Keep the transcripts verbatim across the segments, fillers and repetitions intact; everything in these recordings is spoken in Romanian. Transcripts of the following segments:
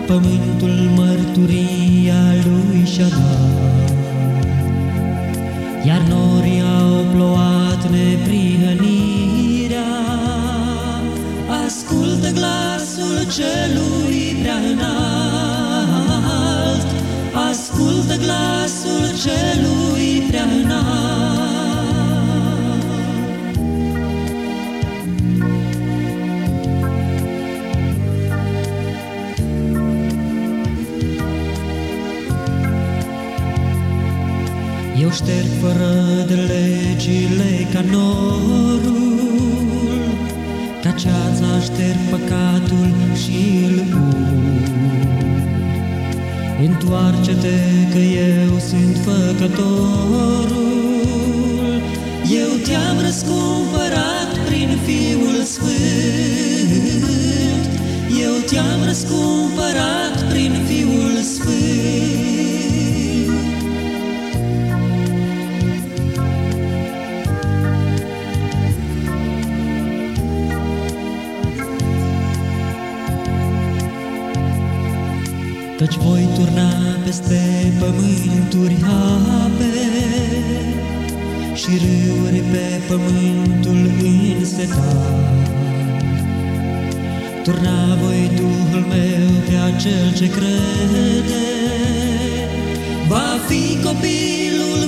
pământul mărturia lui și-a dat, iar norii au plouat neprihănirea. Ascultă glasul celui prea înalt, ascultă glasul celui prea înalt. Eu șterg fără de legile ca norul, ca ceața șterg păcatul și îl ud. Întoarce-te că eu sunt făcătorul, eu te-am răscumpărat prin Fiul Sfânt, eu te-am răscumpărat prin Fiul Sfânt. Căci voi turna peste pământuri ape și râuri pe pământul însetat. Turna voi Duhul meu pe acel ce crede, va fi copilul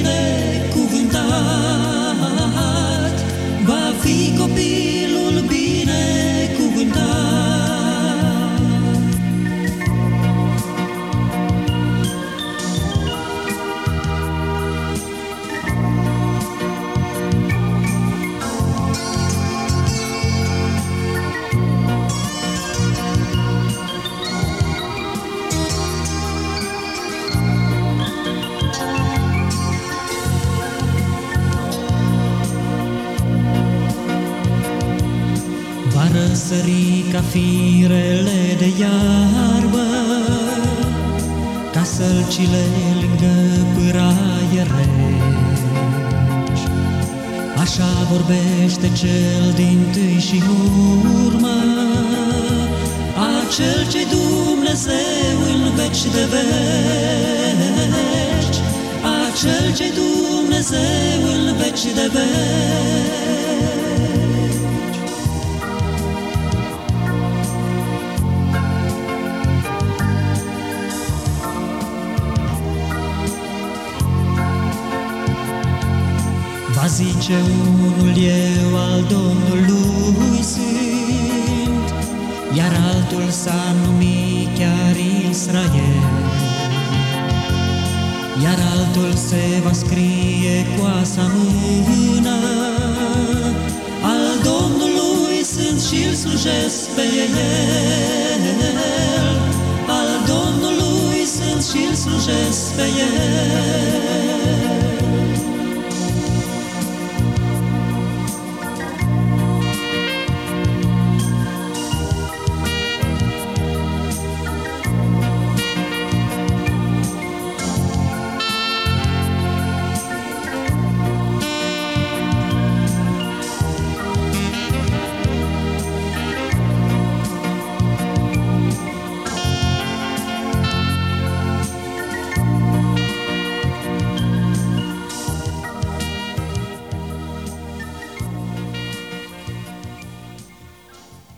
binecuvântat, va fi copilul binecuvântat. Va răsări ca firele de iarbă, ca sălcile lângă pâraie reci. Așa vorbește cel din-tâi și urmă, acel ce-i Dumnezeu în veci de veci, acel ce-i Dumnezeu în veci de veci. Va zice unul, eu al Domnului sunt, iar altul s-a numit chiar Israel, iar altul se va scrie cu a sa mână, al Domnului sunt și-l slujesc pe el, al Domnului sunt și-l slujesc pe el.